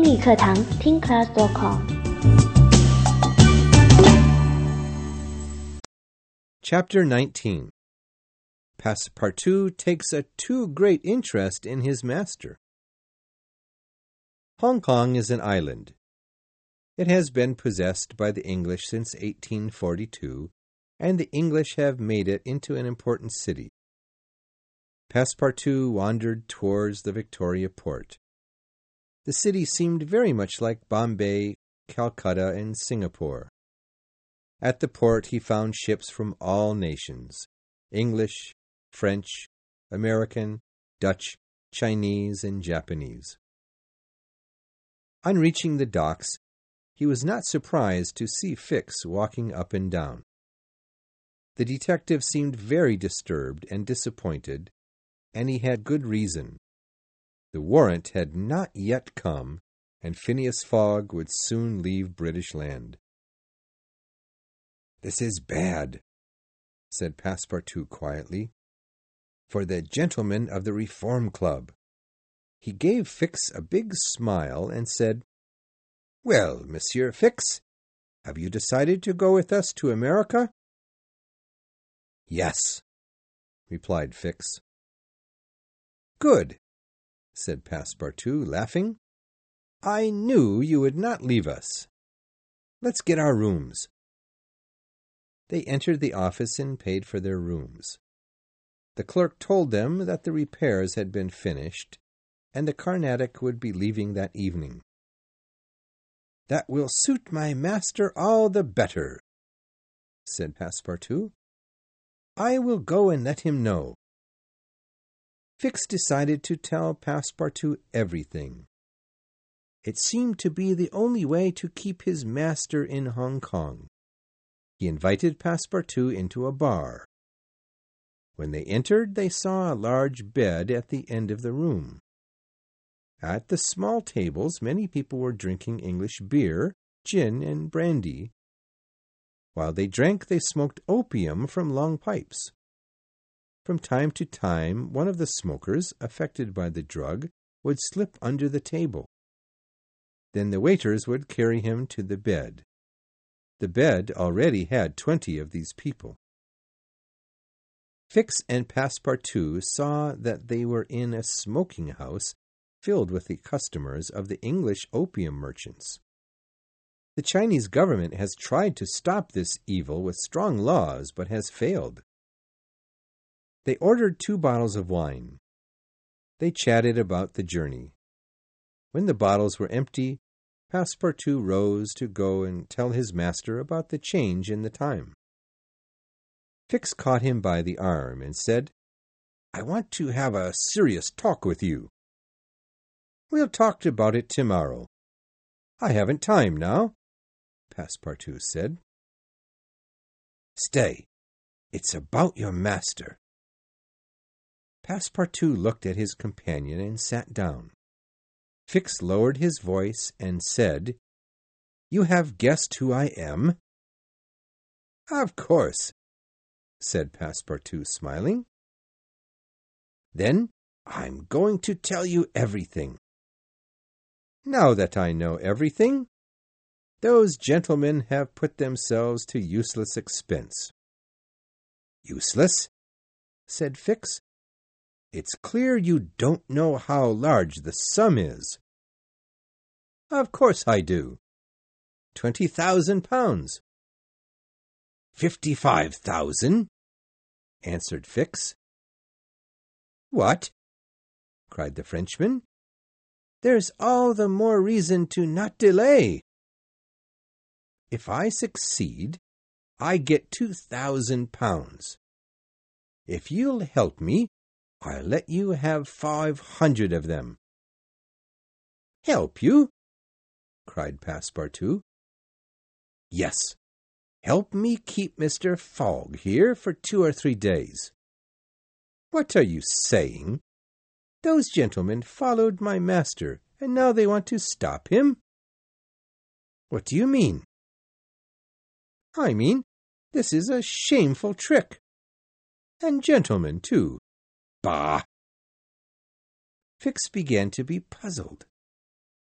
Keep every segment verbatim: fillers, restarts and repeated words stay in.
英语课堂听 class dot com。 Chapter nineteen. Passepartout takes a too great interest in his master. Hong Kong is an island. It has been possessed by the English since eighteen forty-two, and the English have made it into an important city. Passepartout wandered towards the Victoria port. The city seemed very much like Bombay, Calcutta, and Singapore. At the port he found ships from all nations, English, French, American, Dutch, Chinese, and Japanese. On reaching the docks, he was not surprised to see Fix walking up and down. The detective seemed very disturbed and disappointed, and he had good reason. The warrant had not yet come, and Phineas Fogg would soon leave British land. "This is bad," said Passepartout quietly, "for the gentlemen of the Reform Club." He gave Fix a big smile and said, "Well, Monsieur Fix, have you decided to go with us to America?" "Yes," replied Fix. "Good," said Passepartout, laughing. "I knew you would not leave us. Let's get our rooms." They entered the office and paid for their rooms. The clerk told them that the repairs had been finished, and the Carnatic would be leaving that evening. "That will suit my master all the better," said Passepartout. "I will go and let him know." Fix decided to tell Passepartout everything. It seemed to be the only way to keep his master in Hong Kong. He invited Passepartout into a bar. When they entered, they saw a large bed at the end of the room. At the small tables, many people were drinking English beer, gin, and brandy. While they drank, they smoked opium from long pipes. From time to time, one of the smokers, affected by the drug, would slip under the table. Then the waiters would carry him to the bed. The bed already had twenty of these people. Fix and Passepartout saw that they were in a smoking house filled with the customers of the English opium merchants. The Chinese government has tried to stop this evil with strong laws, but has failed. They ordered two bottles of wine. They chatted about the journey. When the bottles were empty, Passepartout rose to go and tell his master about the change in the time. Fix caught him by the arm and said, "I want to have a serious talk with you." "We'll talk about it tomorrow." "I haven't time now," Passepartout said. "Stay. It's about your master." Passepartout looked at his companion and sat down. Fix lowered his voice and said, "You have guessed who I am?" "Of course," said Passepartout, smiling. "Then I'm going to tell you everything." "Now that I know everything, those gentlemen have put themselves to useless expense." "Useless?" said Fix. "It's clear you don't know how large the sum is." "Of course I do. Twenty thousand pounds." Fifty-five thousand, answered Fix. "What?" cried the Frenchman. "There's all the more reason to not delay. If I succeed, I get two thousand pounds. If you'll help me, I'll let you have five hundred of them." "Help you?" cried Passepartout. "Yes. Help me keep Mister Fogg here for two or three days." "What are you saying? Those gentlemen followed my master, and now they want to stop him?" "What do you mean?" "I mean, this is a shameful trick. And gentlemen, too. Bah!" Fix began to be puzzled.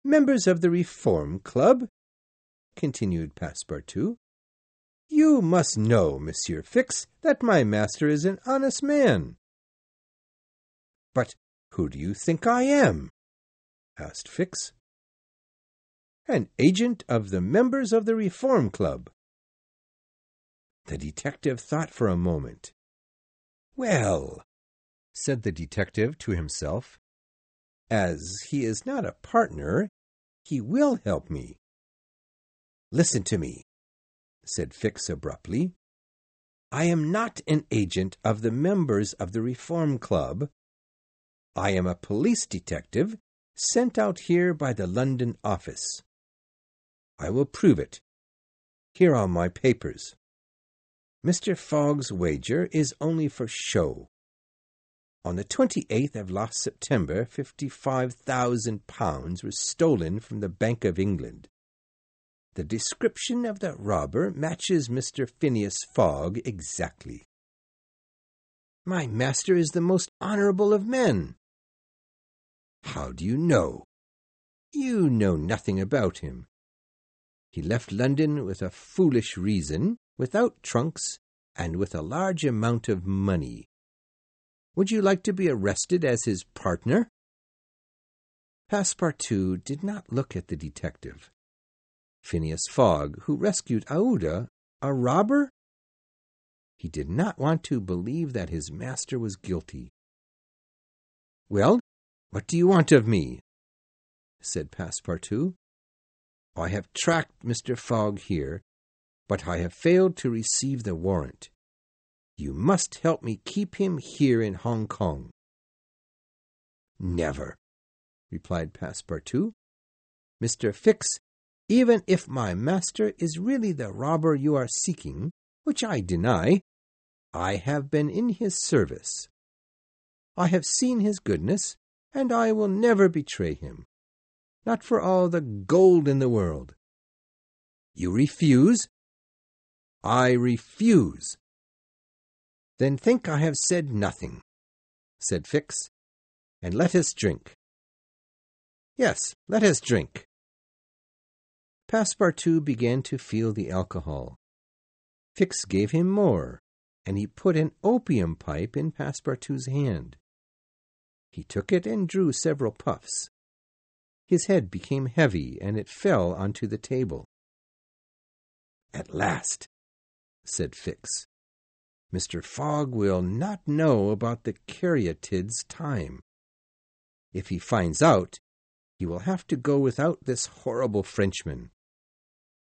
Members of the Reform Club, continued Passepartout, you must know, Monsieur Fix, that my master is an honest man. But who do you think I am? Asked Fix. An agent of the members of the Reform Club. The detective thought for a moment. Well, said the detective to himself, as he is not a partner, he will help me. Listen to me, said Fix abruptly. I am not an agent of the members of the Reform Club. I am a police detective sent out here by the London office. I will prove it. Here are my papers. Mister Fogg's wager is only for show. On the twenty-eighth of last September, fifty-five thousand pounds were stolen from the Bank of England. The description of the robber matches Mister Phineas Fogg exactly. My master is the most honourable of men. How do you know? You know nothing about him. He left London with a foolish reason, without trunks, and with a large amount of money. Would you like to be arrested as his partner? Passepartout did not look at the detective. Phineas Fogg, who rescued Aouda, a robber? He did not want to believe that his master was guilty. Well, what do you want of me? Said Passepartout. I have tracked Mister Fogg here, but I have failed to receive the warrant. You must help me keep him here in Hong Kong. Never, replied Passepartout. Mister Fix, even if my master is really the robber you are seeking, which I deny, I have been in his service. I have seen his goodness, and I will never betray him, not for all the gold in the world. You refuse? I refuse. Then think I have said nothing, said Fix, and let us drink. Yes, let us drink. Passepartout began to feel the alcohol. Fix gave him more, and he put an opium pipe in Passepartout's hand. He took it and drew several puffs. His head became heavy, and it fell onto the table. At last, said Fix, Mister Fogg will not know about the caryatids time. If he finds out, he will have to go without this horrible Frenchman.